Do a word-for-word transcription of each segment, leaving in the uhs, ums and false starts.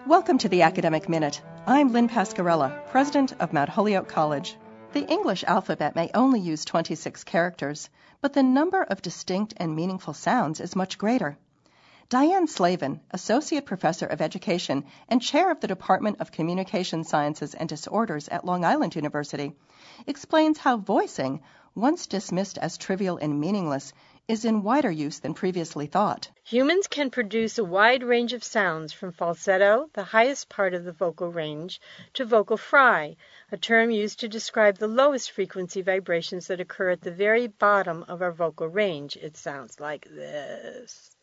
Welcome to the Academic Minute. I'm Lynn Pascarella, president of Mount Holyoke College. The English alphabet may only use twenty-six characters, but the number of distinct and meaningful sounds is much greater. Diane Slavin, Associate Professor of Education and Chair of the Department of Communication Sciences and Disorders at Long Island University, explains how voicing, once dismissed as trivial and meaningless, is in wider use than previously thought. Humans can produce a wide range of sounds, from falsetto, the highest part of the vocal range, to vocal fry, a term used to describe the lowest frequency vibrations that occur at the very bottom of our vocal range. It sounds like this.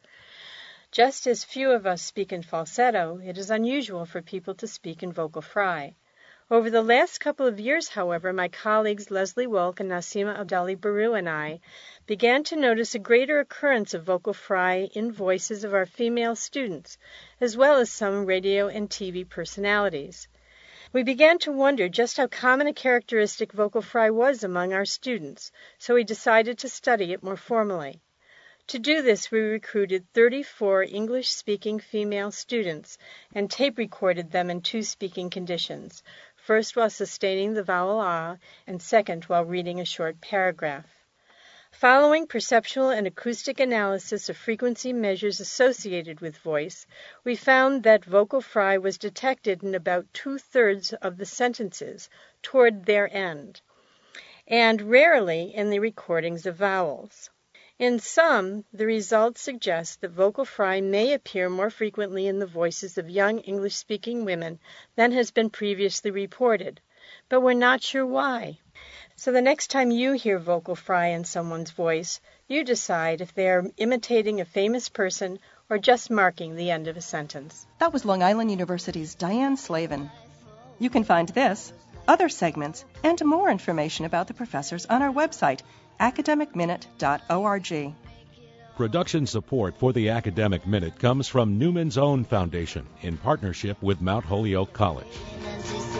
Just as few of us speak in falsetto, it is unusual for people to speak in vocal fry. Over the last couple of years, however, my colleagues Leslie Wolk and Nasima Abdali-Baru and I began to notice a greater occurrence of vocal fry in voices of our female students, as well as some radio and T V personalities. We began to wonder just how common a characteristic vocal fry was among our students, so we decided to study it more formally. To do this, we recruited thirty-four English-speaking female students and tape-recorded them in two speaking conditions, first while sustaining the vowel ah, and second while reading a short paragraph. Following perceptual and acoustic analysis of frequency measures associated with voice, we found that vocal fry was detected in about two-thirds of the sentences toward their end, and rarely in the recordings of vowels. In some, the results suggest that vocal fry may appear more frequently in the voices of young English-speaking women than has been previously reported, but we're not sure why. So the next time you hear vocal fry in someone's voice, you decide if they are imitating a famous person or just marking the end of a sentence. That was Long Island University's Diane Slavin. You can find this, other segments, and more information about the professors on our website, academic minute dot org. Production support for the Academic Minute comes from Newman's Own Foundation in partnership with Mount Holyoke College.